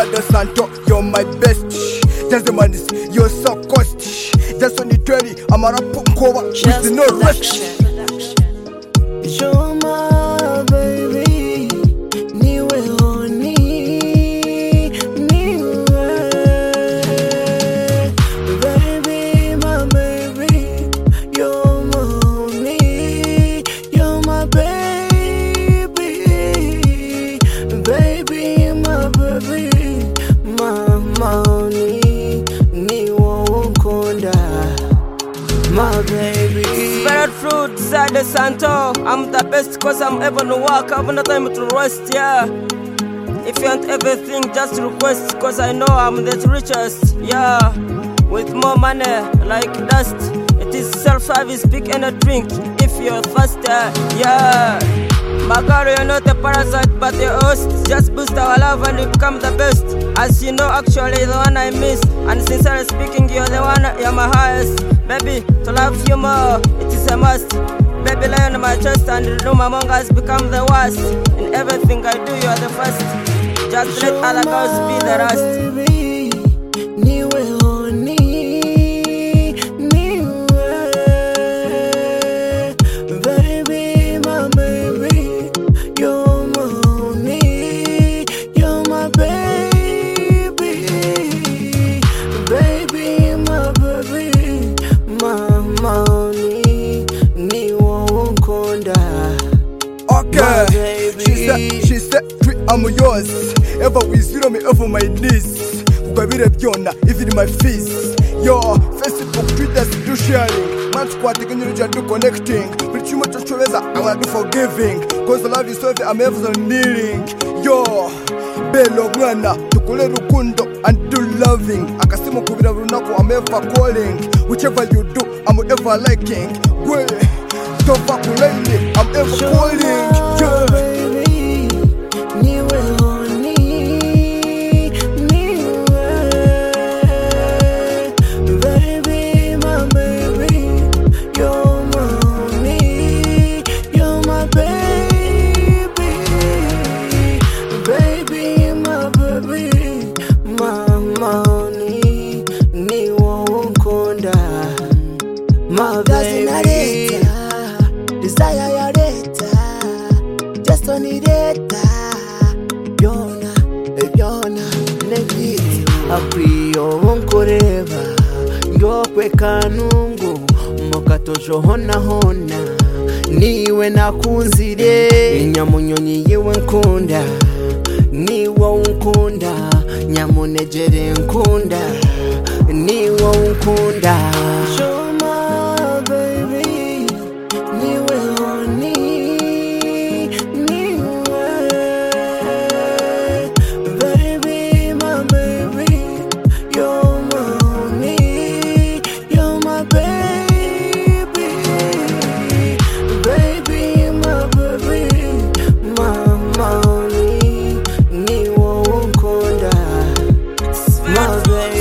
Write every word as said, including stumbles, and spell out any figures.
Sado Santo, you're my best. Just man, you're so cost. Just on the twenty, I'm a rap cover with no rest. You're my baby, niwe honi, niwe. Baby, my baby, you're my honey, you're my baby. Baby, my baby, my, my honey, niwe unkonda, my baby. Spirit fruit, Sado Santo. I'm the best cause I'm able to work. I've no time to rest, yeah. If you want everything, just request. Cause I know I'm the richest, yeah. With more money, like dust. It is self-service, pick and a drink. If you're faster, yeah. My girl, you're not a parasite, but a host. Just boost our love and we become the best. As you know, actually, the one I miss. And sincerely speaking, you're the one, you're my highest. Baby, to love you more, it is a must. Baby, lie on my chest and the room among us become the worst. In everything I do, you're the first. Just let other girls be the rest. Baby, niwe honi, niwe. Baby, my baby, you're my honey, you're my baby. Baby, my baby, my, my honey, niwe unkonda. Okay, she said, she said, I'm yours. Ever with you, me over my knees. Ukabire byona, even my fees. Yo, Facebook, Twitter, do sharing. Man squad, taking you do connecting. But you much to I wanna do forgiving. Cause the love is so I'm ever kneeling. Yo, Bello Mwana, Tukule Rukundo, and do loving. Akasimo Kubira Runako, I'm ever calling. Whichever you do, I'm ever liking. Well, top up lately, I'm ever calling. Yeah. Niwe honi, niwe. Baby, my baby, you're my honey, you're my baby. Baby, my baby, my, my honey, niwe unkonda, my baby. Desire ya data, just on the data. Yona, yona, nebi akwiyo wonkoreba ngokwe kanungu mokatojo hona hona niwe nakunzire inyamunyonyi yewe nkunda niwe unkunda nyamunejere nkunda niwe unkunda. Shoma baby, niwe honi. My baby.